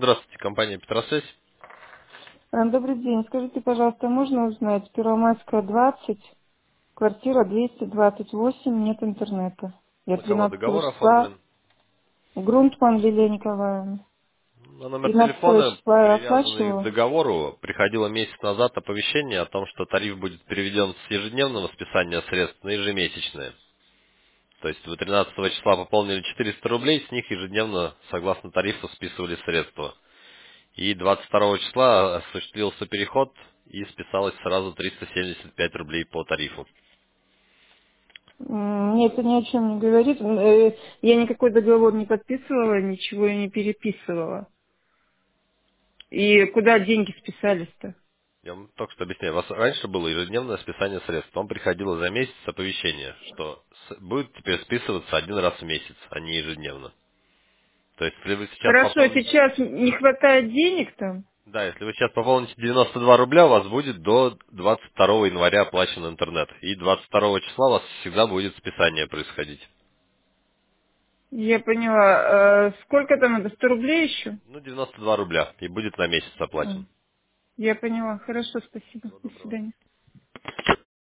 Здравствуйте, компания Петросвязь. Добрый день. Скажите, пожалуйста, можно узнать, Первомайская, 20, квартира 228, нет интернета. Я На кого 12 договор числа, оформлен? Грунтман Лилия Николаевна. На номер 13 телефона, числа я привязанный к оплачивала. договору, приходило месяц назад оповещение о том, что тариф будет переведен с ежедневного списания средств на ежемесячное. То есть вы 13 числа пополнили 400 рублей, с них ежедневно, согласно тарифу, списывали средства. И 22 числа осуществился переход и списалось сразу 375 рублей по тарифу. Мне это ни о чем не говорит. Я никакой договор не подписывала, ничего я не переписывала. И куда деньги списались-то? Я вам только что объясняю. У вас раньше было ежедневное списание средств. Вам приходило за месяц оповещение, что будет теперь списываться один раз в месяц, а не ежедневно. То есть, если вы сейчас Хорошо, пополните... сейчас не хватает денег там? Да, если вы сейчас пополните 92 рубля, у вас будет до 22 января оплачен интернет. И 22 числа у вас всегда будет списание происходить. Я поняла. Сколько там это? 100 рублей еще? Ну, 92 рубля. И будет на месяц оплачен. Я поняла. Хорошо, спасибо. Всего До доброго. свидания.